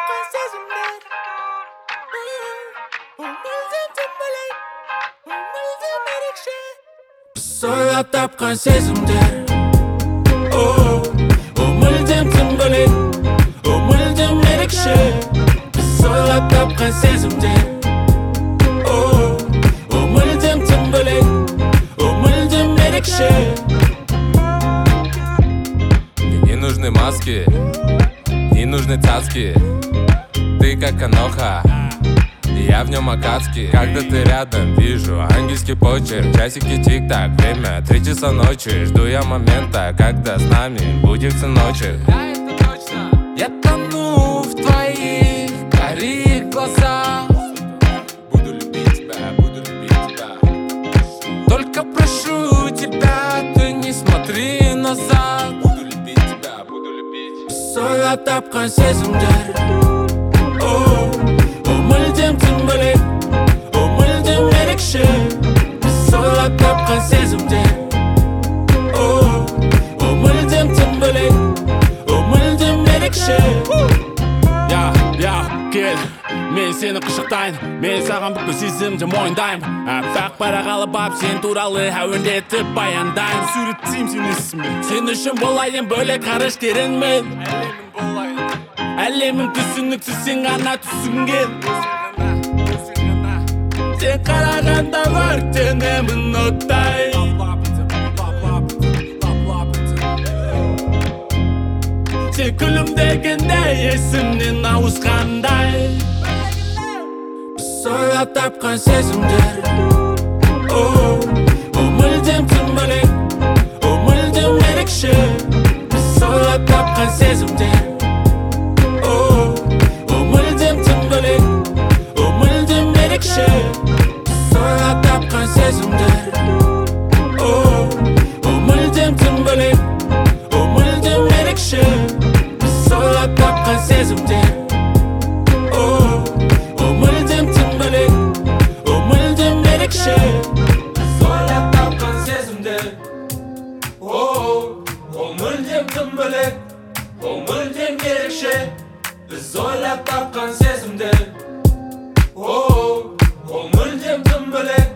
тапқан сезімдер ол мүлдем бөлек, ол мүлдем ерекше. Біз ойлап тапқан сезімдер ол мүлдем бөлек, ол мүлдем ерекше. Біз ойлап тапқан сезімдер ол мүлдем бөлек, ол мүлдем ерекше. Не нужны маски, не нужны цацки. Ты как каноха, я в нем акацкий. Когда ты рядом, вижу ангельский почерк. Часики тик-так, время 3 часа ночи. Жду я момента, когда с нами будет всю ночь. Да, это точно. Я тону в твоих карих глазах. Буду любить тебя, буду любить тебя. Только прошу тебя, ты не смотри назад. Буду любить тебя, буду любить. Біз ойлап тапқан сезімдер ол мүлдем бөлек, ол мүлдем ерекше. Біз ойлап тапқан сезімдер ол мүлдем бөлек, ол мүлдем ерекше. Кел, мен сені құшақтайын, мен саған бүкіл сезімді мойындаймын. Аппақ парақ алып ап, сен туралы әуендетіп баяндаймын. Суреттеймін сен есіммен, сен үшін болайын бөлек ғарышкеріңмен. Әлемің түсініксіз, сен ғана түсінген. Сен қарағанда өртенемін оттай. Сен күлімдегенде есімнен ауысқандай. Біз ойлап тапқан сезімдер ол мүлдем бөлек, ол мүлдем ерекше. Біз ойлап тапқан сезімдер ол мүлдем бөлек, ол мүлдем ерекше. Біз ойлап тапқан сезімдер ол мүлдем бөлек, ол мүлдем ерекше. Біз ойлап тапқан сезімдер ол мүлдем бөлек, ол мүлдем ерекше. Біз ойлап тапқан сезімдер ол мүлдем бөлек, ол мүлдем ерекше. Біз ойлап тапқан сезімдер ол мүлдем бөлек.